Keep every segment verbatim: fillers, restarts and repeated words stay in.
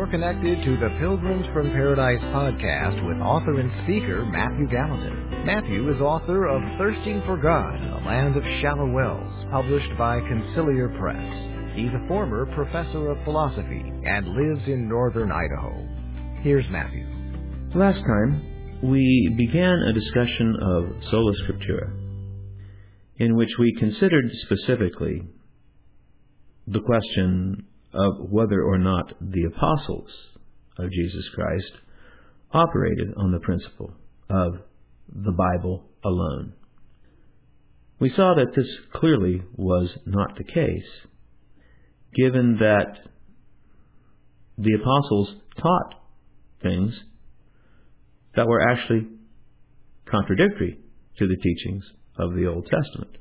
You're connected to the Pilgrims from Paradise podcast with author and speaker Matthew Gallatin. Matthew is author of Thirsting for God, A Land of Shallow Wells, published by Conciliar Press. He's a former professor of philosophy and lives in northern Idaho. Here's Matthew. Last time, we began a discussion of Sola Scriptura, in which we considered specifically the question of whether or not the apostles of Jesus Christ operated on the principle of the Bible alone. We saw that this clearly was not the case, given that the apostles taught things that were actually contradictory to the teachings of the Old Testament.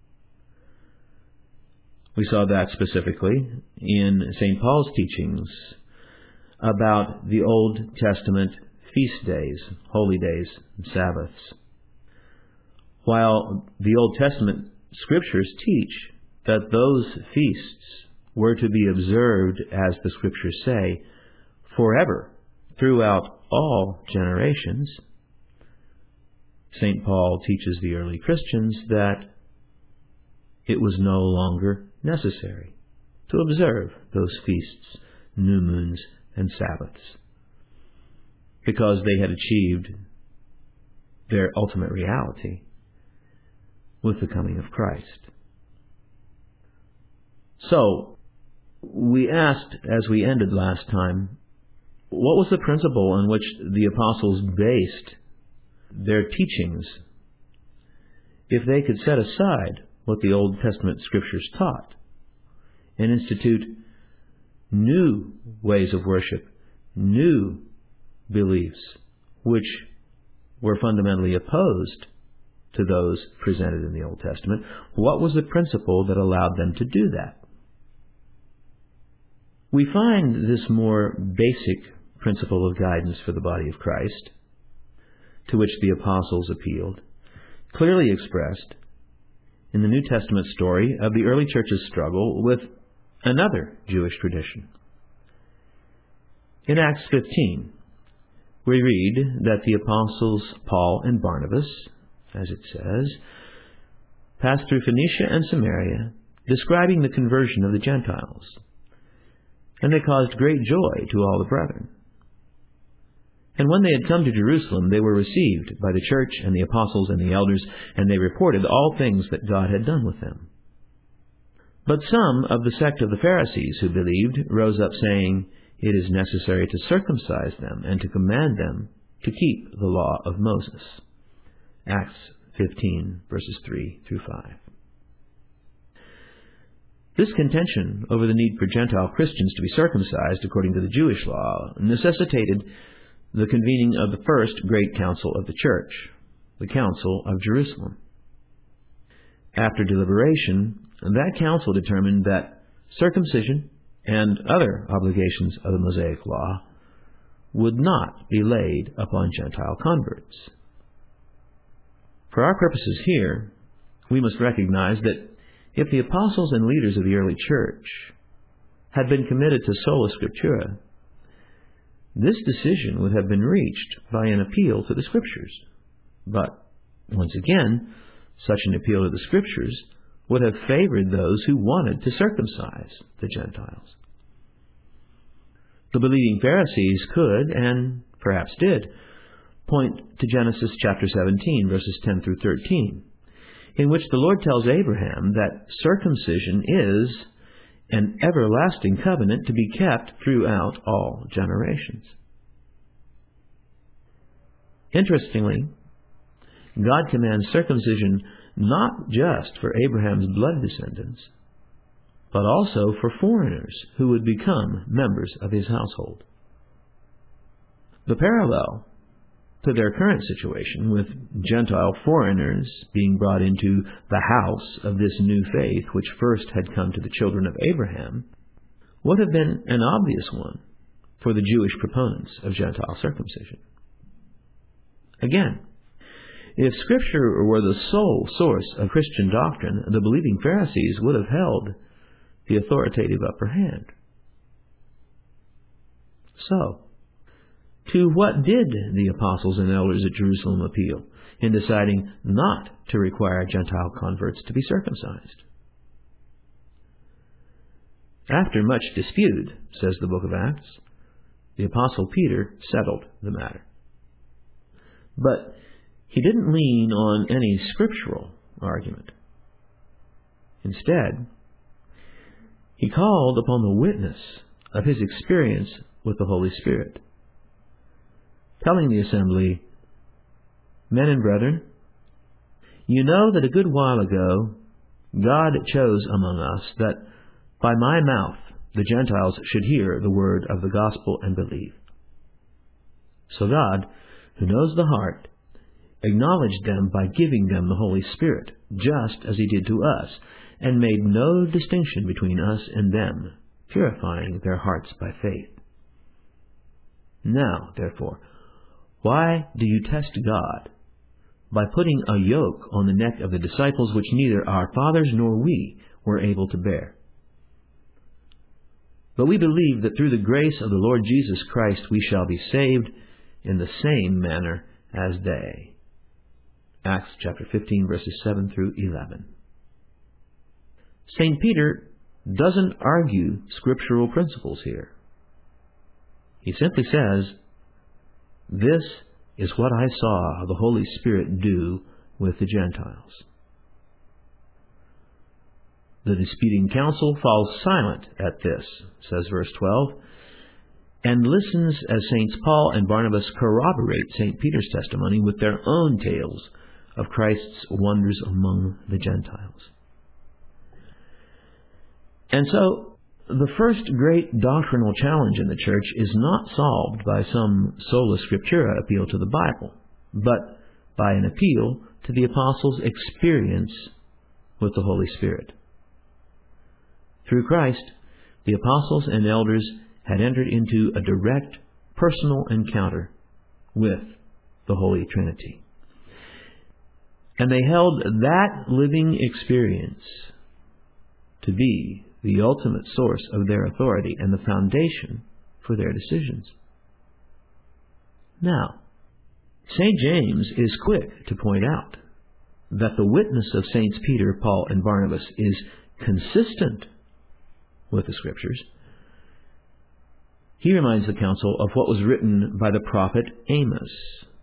We saw that specifically in Saint Paul's teachings about the Old Testament feast days, holy days, and Sabbaths. While the Old Testament scriptures teach that those feasts were to be observed, as the scriptures say, forever, throughout all generations, Saint Paul teaches the early Christians that it was no longer necessary to observe those feasts, new moons, and Sabbaths, because they had achieved their ultimate reality with the coming of Christ. So, we asked, as we ended last time, what was the principle on which the apostles based their teachings if they could set aside what the Old Testament scriptures taught and institute new ways of worship, new beliefs, which were fundamentally opposed to those presented in the Old Testament. What was the principle that allowed them to do that? We find this more basic principle of guidance for the body of Christ, to which the apostles appealed, clearly expressed in the New Testament story of the early church's struggle with another Jewish tradition. In Acts fifteen, we read that the apostles Paul and Barnabas, as it says, passed through Phoenicia and Samaria, describing the conversion of the Gentiles, and they caused great joy to all the brethren. And when they had come to Jerusalem, they were received by the church and the apostles and the elders, and they reported all things that God had done with them. But some of the sect of the Pharisees who believed rose up, saying, "It is necessary to circumcise them and to command them to keep the law of Moses." Acts fifteen, verses three through five. This contention over the need for Gentile Christians to be circumcised according to the Jewish law necessitated the convening of the first great council of the church, the Council of Jerusalem. After deliberation, that council determined that circumcision and other obligations of the Mosaic law would not be laid upon Gentile converts. For our purposes here, we must recognize that if the apostles and leaders of the early church had been committed to Sola Scriptura, this decision would have been reached by an appeal to the Scriptures. But, once again, such an appeal to the Scriptures would have favored those who wanted to circumcise the Gentiles. The believing Pharisees could, and perhaps did, point to Genesis chapter seventeen, verses ten through thirteen, in which the Lord tells Abraham that circumcision is an everlasting covenant to be kept throughout all generations. Interestingly, God commands circumcision not just for Abraham's blood descendants, but also for foreigners who would become members of his household. The parallel to their current situation, with Gentile foreigners being brought into the house of this new faith which first had come to the children of Abraham, would have been an obvious one for the Jewish proponents of Gentile circumcision. Again, if Scripture were the sole source of Christian doctrine, the believing Pharisees would have held the authoritative upper hand. So, to what did the apostles and elders at Jerusalem appeal in deciding not to require Gentile converts to be circumcised? After much dispute, says the book of Acts, the Apostle Peter settled the matter. But he didn't lean on any scriptural argument. Instead, he called upon the witness of his experience with the Holy Spirit, telling the assembly, "Men and brethren, you know that a good while ago God chose among us that by my mouth the Gentiles should hear the word of the gospel and believe. So God, who knows the heart, acknowledged them by giving them the Holy Spirit, just as he did to us, and made no distinction between us and them, purifying their hearts by faith. Now, therefore, why do you test God by putting a yoke on the neck of the disciples which neither our fathers nor we were able to bear? But we believe that through the grace of the Lord Jesus Christ we shall be saved in the same manner as they." Acts chapter fifteen, verses seven through eleven. Saint Peter doesn't argue scriptural principles here. He simply says, "This is what I saw the Holy Spirit do with the Gentiles." The disputing council falls silent at this, says verse twelve, and listens as Saints Paul and Barnabas corroborate Saint Peter's testimony with their own tales of Christ's wonders among the Gentiles. And so, the first great doctrinal challenge in the church is not solved by some sola scriptura appeal to the Bible, but by an appeal to the apostles' experience with the Holy Spirit. Through Christ, the apostles and elders had entered into a direct personal encounter with the Holy Trinity. And they held that living experience to be the ultimate source of their authority and the foundation for their decisions. Now, Saint James is quick to point out that the witness of Saints Peter, Paul, and Barnabas is consistent with the Scriptures. He reminds the council of what was written by the prophet Amos.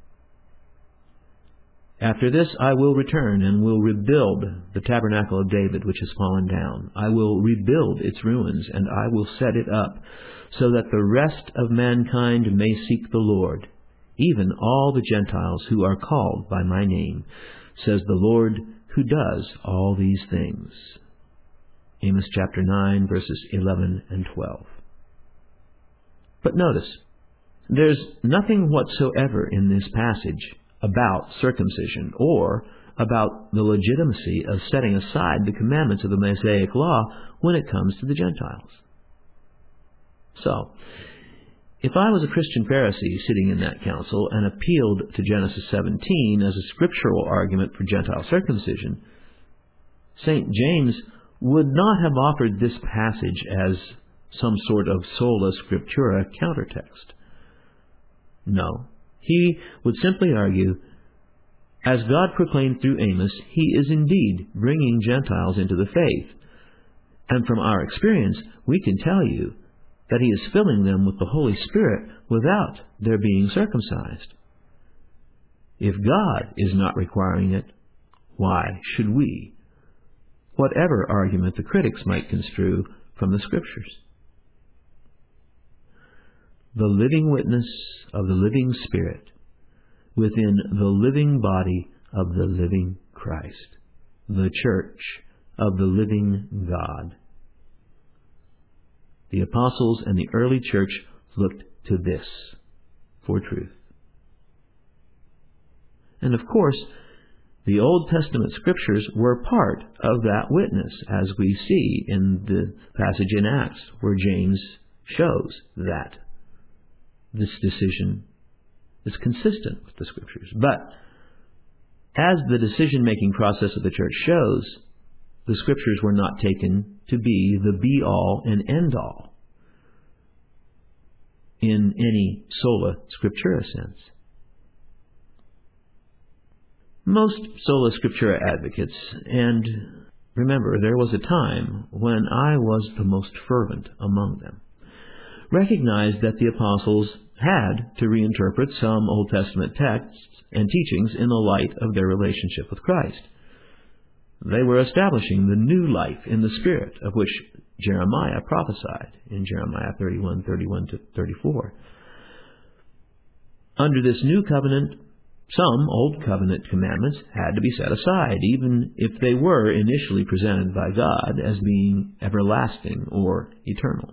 "After this I will return and will rebuild the tabernacle of David which has fallen down. I will rebuild its ruins, and I will set it up, so that the rest of mankind may seek the Lord, even all the Gentiles who are called by my name, says the Lord who does all these things." Amos chapter nine, verses eleven and twelve. But notice, there's nothing whatsoever in this passage about circumcision or about the legitimacy of setting aside the commandments of the Mosaic law when it comes to the Gentiles. So, if I was a Christian Pharisee sitting in that council and appealed to Genesis seventeen as a scriptural argument for Gentile circumcision, Saint James would not have offered this passage as some sort of sola scriptura countertext. No, he would simply argue, as God proclaimed through Amos, he is indeed bringing Gentiles into the faith, and from our experience we can tell you that he is filling them with the Holy Spirit without their being circumcised. If God is not requiring it, why should we? Whatever argument the critics might construe from the Scriptures. The living witness of the living Spirit within the living body of the living Christ, the church of the living God. The apostles and the early church looked to this for truth. And of course, the Old Testament Scriptures were part of that witness, as we see in the passage in Acts, where James shows that this decision is consistent with the Scriptures. But as the decision-making process of the church shows, the Scriptures were not taken to be the be-all and end-all. in any sola scriptura sense. Most sola scriptura advocates, and remember, there was a time when I was the most fervent among them, recognized that the apostles had to reinterpret some Old Testament texts and teachings in the light of their relationship with Christ. They were establishing the new life in the Spirit of which Jeremiah prophesied in Jeremiah thirty-one, thirty-one to thirty-four. Under this new covenant, some Old Covenant commandments had to be set aside, even if they were initially presented by God as being everlasting or eternal.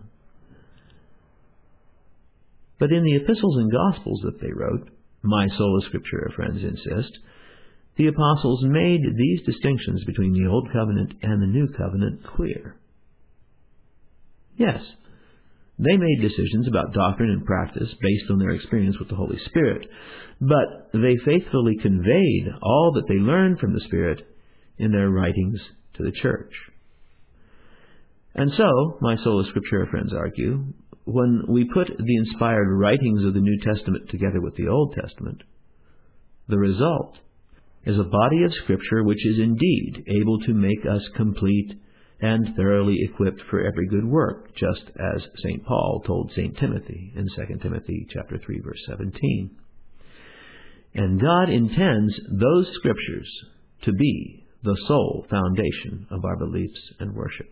But in the epistles and gospels that they wrote, my sola scriptura friends insist, the apostles made these distinctions between the Old Covenant and the New Covenant clear. Yes, they made decisions about doctrine and practice based on their experience with the Holy Spirit, but they faithfully conveyed all that they learned from the Spirit in their writings to the church. And so, my sola scriptura friends argue, when we put the inspired writings of the New Testament together with the Old Testament, the result is a body of Scripture which is indeed able to make us complete and thoroughly equipped for every good work, just as Saint Paul told Saint Timothy in Second Timothy chapter three, verse seventeen. And God intends those Scriptures to be the sole foundation of our beliefs and worship.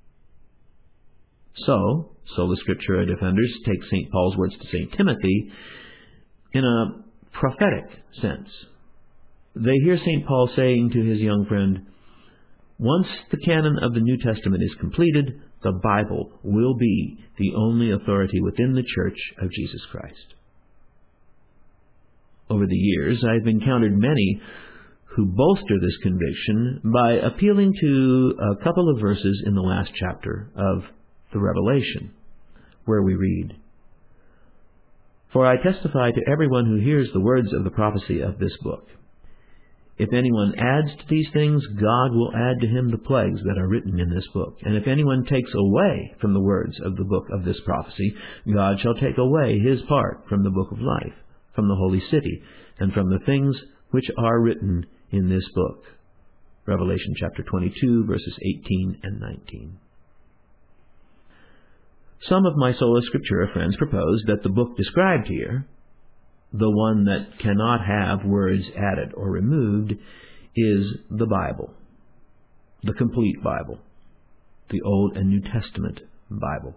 So, sola scriptura defenders take Saint Paul's words to Saint Timothy in a prophetic sense. They hear Saint Paul saying to his young friend, once the canon of the New Testament is completed, the Bible will be the only authority within the Church of Jesus Christ. Over the years, I've encountered many who bolster this conviction by appealing to a couple of verses in the last chapter of the Revelation, where we read, For I testify to everyone who hears the words of the prophecy of this book. If anyone adds to these things, God will add to him the plagues that are written in this book. And if anyone takes away from the words of the book of this prophecy, God shall take away his part from the book of life, from the holy city, and from the things which are written in this book. Revelation chapter twenty-two, verses eighteen and nineteen. Some of my sola scriptura friends propose that the book described here, the one that cannot have words added or removed, is the Bible, the complete Bible, the Old and New Testament Bible.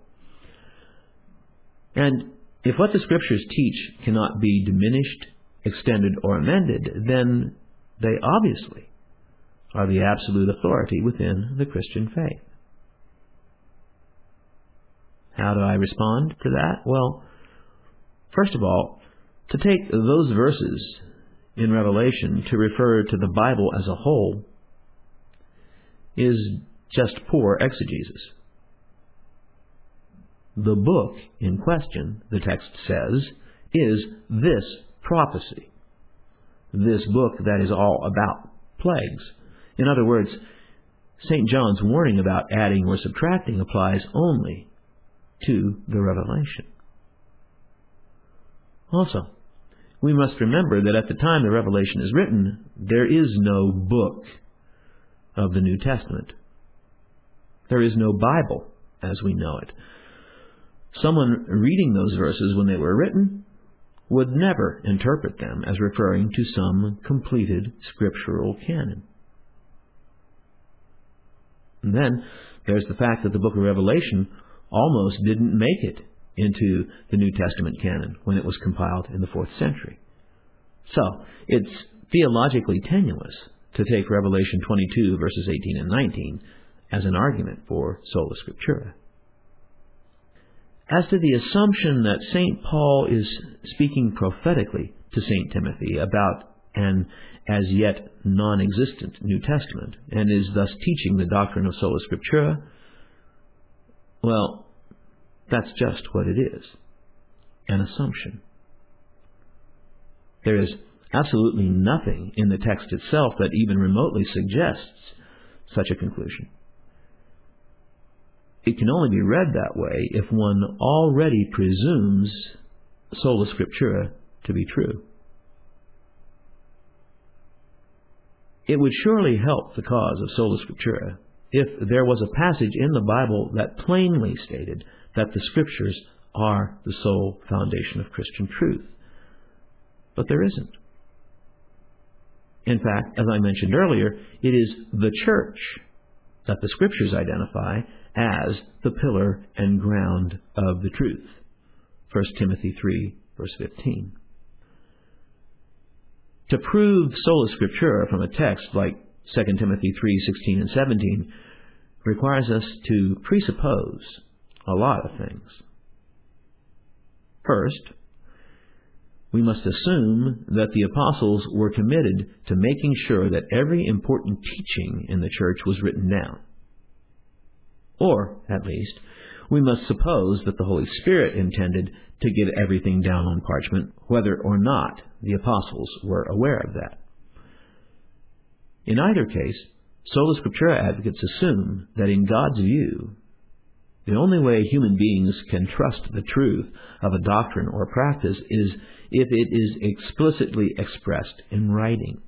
And if what the Scriptures teach cannot be diminished, extended, or amended, then they obviously are the absolute authority within the Christian faith. How do I respond to that? Well, first of all, to take those verses in Revelation to refer to the Bible as a whole is just poor exegesis. The book in question, the text says, is this prophecy. This book that is all about plagues. In other words, Saint John's warning about adding or subtracting applies only to the Revelation. Also, we must remember that at the time the Revelation is written, there is no book of the New Testament. There is no Bible as we know it. Someone reading those verses when they were written would never interpret them as referring to some completed scriptural canon. And then there's the fact that the book of Revelation almost didn't make it into the New Testament canon when it was compiled in the fourth century. So, it's theologically tenuous to take Revelation twenty-two, verses eighteen and nineteen as an argument for sola scriptura. As to the assumption that Saint Paul is speaking prophetically to Saint Timothy about an as yet non-existent New Testament, and is thus teaching the doctrine of sola scriptura, well, that's just what it is, an assumption. There is absolutely nothing in the text itself that even remotely suggests such a conclusion. It can only be read that way if one already presumes sola scriptura to be true. It would surely help the cause of sola scriptura if there was a passage in the Bible that plainly stated that the Scriptures are the sole foundation of Christian truth. But there isn't. In fact, as I mentioned earlier, it is the church that the Scriptures identify as the pillar and ground of the truth. First Timothy three, verse fifteen. To prove sola scriptura from a text like Second Timothy three, sixteen and seventeen requires us to presuppose a lot of things. First, we must assume that the apostles were committed to making sure that every important teaching in the church was written down. Or, at least, we must suppose that the Holy Spirit intended to get everything down on parchment, whether or not the apostles were aware of that. In either case, sola scriptura advocates assume that in God's view, the only way human beings can trust the truth of a doctrine or practice is if it is explicitly expressed in writing.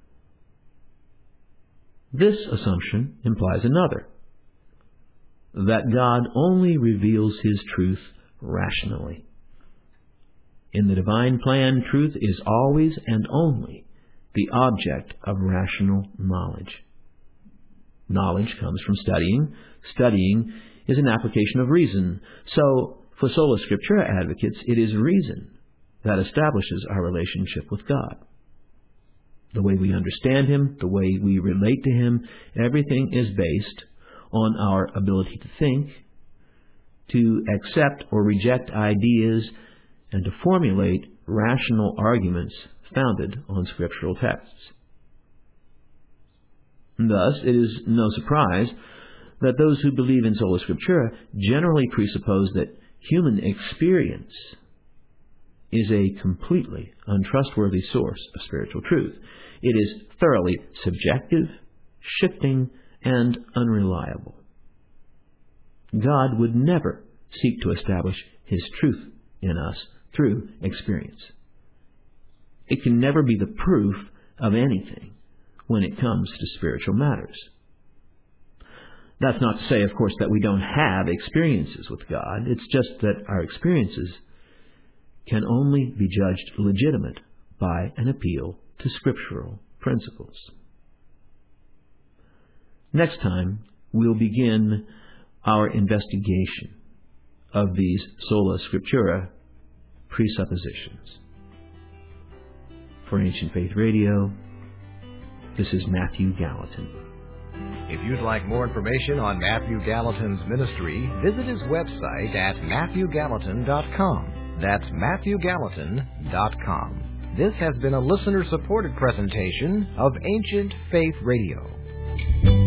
This assumption implies another, that God only reveals His truth rationally. In the divine plan, truth is always and only the object of rational knowledge. Knowledge comes from studying. Studying is an application of reason. So, for sola scriptura advocates, it is reason that establishes our relationship with God. The way we understand Him, the way we relate to Him, everything is based on our ability to think, to accept or reject ideas, and to formulate rational arguments founded on scriptural texts. Thus, it is no surprise that those who believe in sola scriptura generally presuppose that human experience is a completely untrustworthy source of spiritual truth. It is thoroughly subjective, shifting, and unreliable. God would never seek to establish His truth in us through experience. It can never be the proof of anything when it comes to spiritual matters. That's not to say, of course, that we don't have experiences with God. It's just that our experiences can only be judged legitimate by an appeal to scriptural principles. Next time, we'll begin our investigation of these sola scriptura presuppositions. For Ancient Faith Radio, this is Matthew Gallatin. If you'd like more information on Matthew Gallatin's ministry, visit his website at matthew gallatin dot com. That's matthew gallatin dot com. This has been a listener-supported presentation of Ancient Faith Radio.